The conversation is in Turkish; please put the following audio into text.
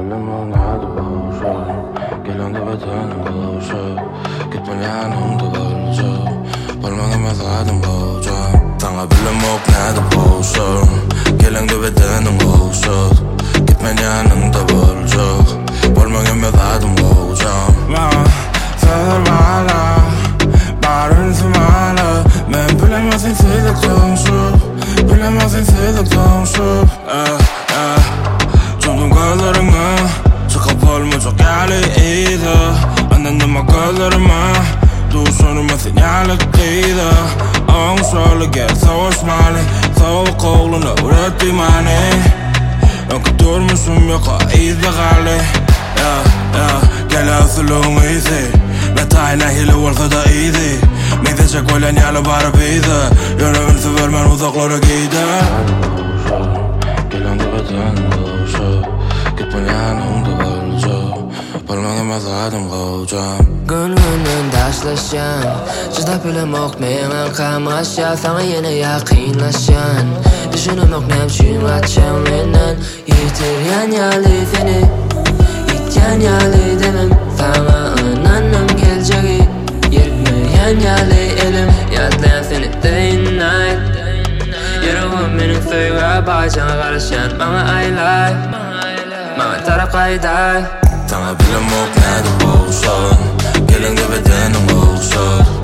bilemem nerede boğuşuyorum. Gelende bedenim boğuşuyor. Gitme yanımda olacak. Parmak emezlerdim boğacağım. Sana bilemem nerede boğuşuyorum. Gelende bedenim boğuşuyor. Gitme yanımda olacak. Parmak emezlerdim boğacağım. Sağır bana barın sımala. Ben bilemem sensizlik tanışıp. Bilemem sensizlik tanışıp. Çoğdum gözlerime çıkıp olmayacak yerliydi. Anladım gözlerime duşlarıma sinyalik kıydı. Ağın şöyle gel savaşmalı. Soğuk oğlunu üretti mani. Yok durmuşum yok izle gali. Gel asılığım izi. Detayla hile varsa da iyiydi. Meyzecek ölen yalı barı biydi. Yönümün severmen uzaklara giydi. Gelende bedenim boğuşuyor. Gitme yanımda olacak. Parmak emezlerdim boğacağım. Gönlümden taşlaşan Çıdap bilemok meyen kamaşa. Sana yine yakınlaşan Düşünümek nemçüyüm açan menden. Yitiryen yalı seni İtyen yalı demem. Sana önanım geleceği Yetmeyen yalı elim. Yatlayan seni day and night. Yüreğim benim söyle başına karışan. Bana aylay Bana taraf kayday. Sana bilemem nerede boğuşuyorum. Gelende bedenim boğuşuyor.